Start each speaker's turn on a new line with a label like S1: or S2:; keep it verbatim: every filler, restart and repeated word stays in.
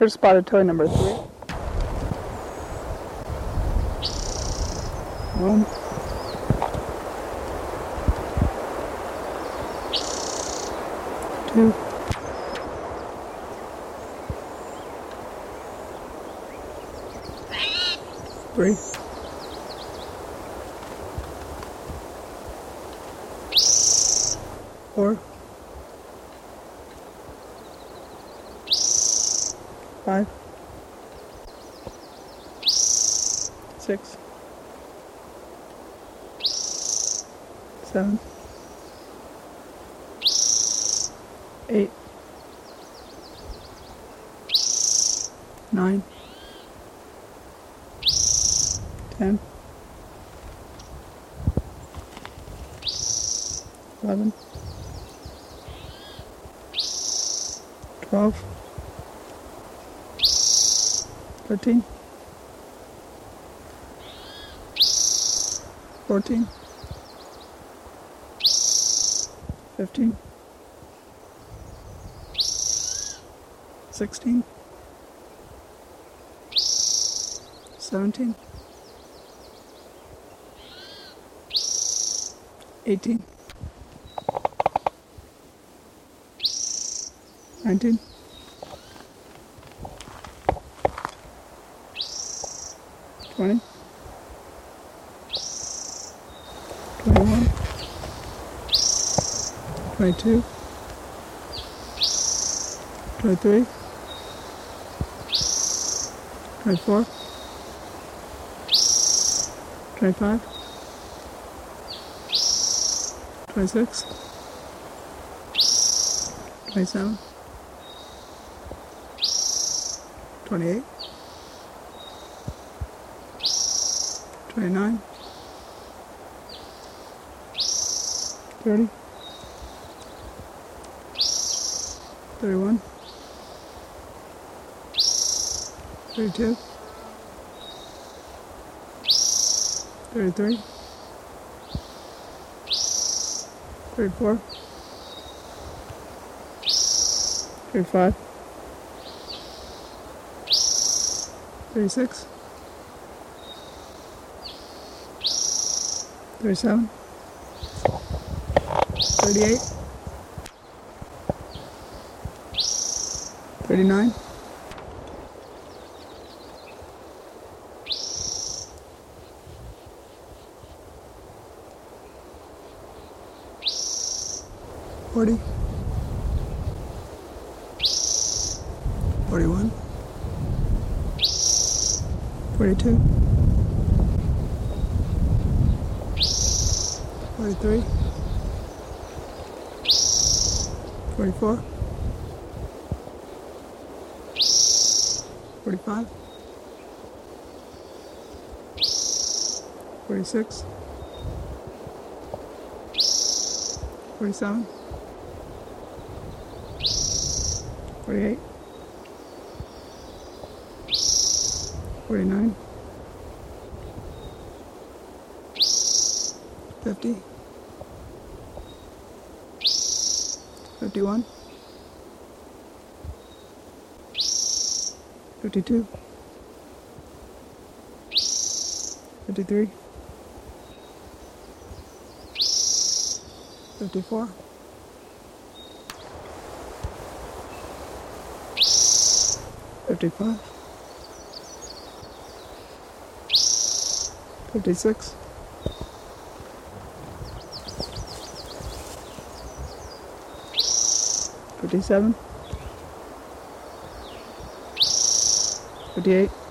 S1: Here's spotted toy number three. One. Two. Three. Four. Five. Six. Seven. Eight. Nine. Ten. Eleven. Twelve. Thirteen. Fourteen. Fifteen. Sixteen. Seventeen. Eighteen. Nineteen. Twenty. Twenty-one. Twenty-two. Twenty-three. Twenty-four. Twenty-five. Twenty-six. Twenty-seven. Twenty-eight. Twenty-nine. Thirty. Thirty-one. Thirty-two. Thirty-three. Thirty-four. Thirty-five. Thirty-six. Thirty-seven. Thirty-eight. Thirty-nine. Forty. Forty-one. Forty-two. Forty-three. Forty-four. Forty-five. Forty-six. Forty-seven. Forty-eight. Forty-nine. Fifty. Fifty-one. Fifty-two. Fifty-three. Fifty-four. Fifty-five. Fifty-six. Fifty-seven. Fifty-eight.